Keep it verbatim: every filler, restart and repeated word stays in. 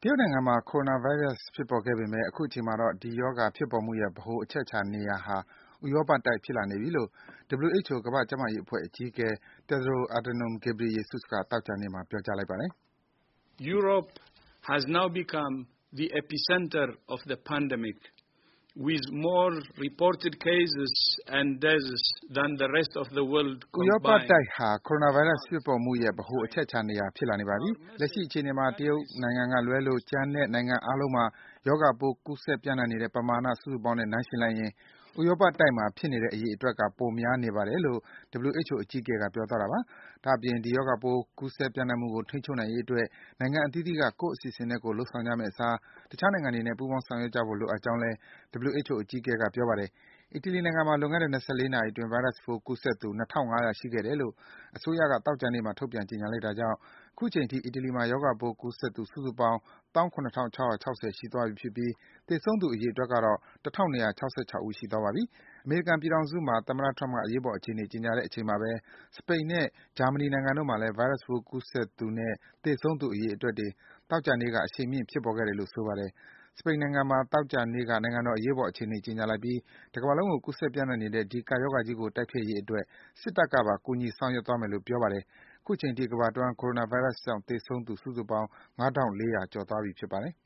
ရုတ်နိုင်ငံမှာ ကိုရိုနာဗိုင်းရပ်စ်ဖြစ်ပေါ်ခဲ့ပေမယ့် အခုချိန်မှာတော့ ဒီရောဂါဖြစ်ပေါ်မှုရဲ့ ဗဟိုအချက်အချာနေရာဟာ ဥရောပတိုက်ဖြစ်လာနေပြီလို့ ဒဗလျူ အိတ်ချ်အို ကမ္ဘာ့ကျန်းမာရေးအဖွဲ့အကြီးအကဲ Tedros Adhanom Ghebreyesus က သောကြာနေ့မှာ ပြောကြားလိုက်ပါတယ်။ Europe has now become the epicenter of the pandemic, with more reported cases and deaths than the rest of the world combined. ဥရောပတိုက်ဟာ ကိုရိုနာဗိုင်းရပ်စ်ဖြစ်ပေါ်မှုရဲ့ ဗဟိုအချက်အချာနေရာဖြစ်လာနေပါပြီ။ လက်ရှိအခြေအနေမှာ တရုတ်နိုင်ငံကလွဲလို့ ကျန်တဲ့နိုင်ငံအားလုံးမှာ ရောဂါပိုး ကူးစက်ပျံ့နှံ့နေတဲ့ ပမာဏ စုစုပေါင်းနဲ့ နှိုင်းယှဉ်လိုက်ရင် ဥရောပတိုက်မှာဖြစ်နေတဲ့အရေအတွက်က ပိုများနေပါတယ်လို့ ဒဗလျူ အိတ်ချ်အို အကြီးအကဲက ပြောသွားတာပါ။ ဒါ့အပြင် ဒီရောဂါပိုး ကူးစက်ပျံ့နှံ့မှုကို ထိန်းချုပ်နိုင်ရေးအတွက် နိုင်ငံအသီးသီးက ကိုယ့်အစီအစဉ်နဲ့ကိုယ် လုပ်ဆောင်ကြမယ့်အစား တခြားနိုင်ငံတွေနဲ့ ပူးပေါင်းဆောင်ရွက်ကြဖို့ လိုအပ်ကြောင်းလည်း ဒဗလျူ အိတ်ချ်အို အကြီးအကဲက ပြောပါတယ်။ အီတလီနိုင်ငံမှာ လွန်ခဲ့တဲ့ ၂၄ နာရီအတွင်း ဗိုင်းရပ်စ်ပိုးကူးစက်သူ ၂,၅၀၀ ရှိခဲ့တယ်လို့ အစိုးရက သောကြာနေ့မှာ ထုတ်ပြန်ကြေညာလိုက်တာကြောင့် အခုချိန်ထိ အီတလီမှာ ရောဂါပိုးကူးစက်သူ စုစုပေါင်း ၁၇,၆၆၀ ရှိသွားပြီဖြစ်ပြီး သေဆုံးသူအရေအတွက်ကတော့ ၁,၂၆၆ ဦး ရှိသွားပါပြီ။ အမေရိကန်ပြည်ထောင်စုမှာ သမ္မတ Trump က အရေးပေါ်အခြေအနေ ကြေညာတဲ့အချိန်မှာပဲ စပိန်နဲ့ ဂျာမနီနိုင်ငံတို့မှာလည်း ဗိုင်းရပ်စ်ပိုးကူးစက်သူနဲ့ သေဆုံးသူအရေအတွက်တွေ သောကြာနေ့က အရှိန်မြင့် ဖြစ်ပေါ်ခဲ့တယ်လို့ ဆိုပါတယ်။ စပိန်နိုင်ငံမှာ သောကြာနေ့က နိုင်ငံတော် အရေးပေါ်အခြေအနေ ကြေညာလိုက်ပြီး တကမ္ဘာလုံးကို ကူးစက်ပျံ့နှံ့နေတဲ့ ဒီ ကပ်ရောဂါကြီးကို တိုက်ဖျက်ရေးအတွက် စစ်တပ်ကပါ ကူညီဆောင်ရွက်သွားမယ်လို့ ပြောပါတယ်။ အခုချိန်ထိ ကမ္ဘာတဝှမ်း ကိုရိုနာဗိုင်းရပ်စ်ကြောင့် သေဆုံးသူ စုစုပေါင်း ၅,၄၀၀ ကျော်သွားပြီ ဖြစ်ပါတယ်။